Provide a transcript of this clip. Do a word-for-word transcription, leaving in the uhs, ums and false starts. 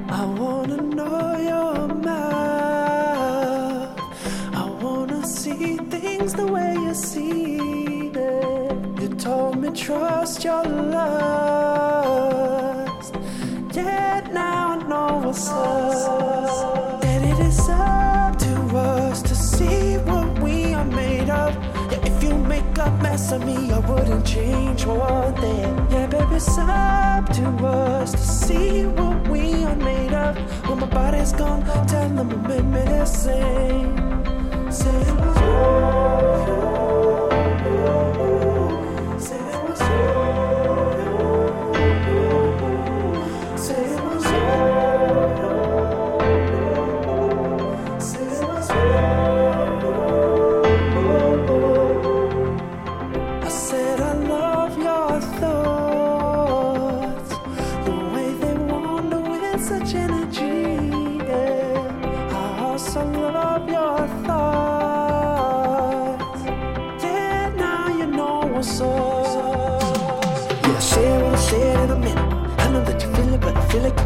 I wanna know your mouth. I wanna see things the way you see them. You told me trust your lust. Yet now I know what's up. That it is up to us to see what we are made of. Yeah, if you make a mess of me, I wouldn't change one thing. Yeah, baby, it's up to us to see what we are made of. When my body's gone, tell them I'm missing. Say it was you. Say it was you. Say it was you. Say it was you. I said I love your thoughts, the way they wander with such energy. Yeah. I also love your thoughts. Yeah, now you know what's up. Yeah, say what I said in a minute. I know that you feel it, but I feel like you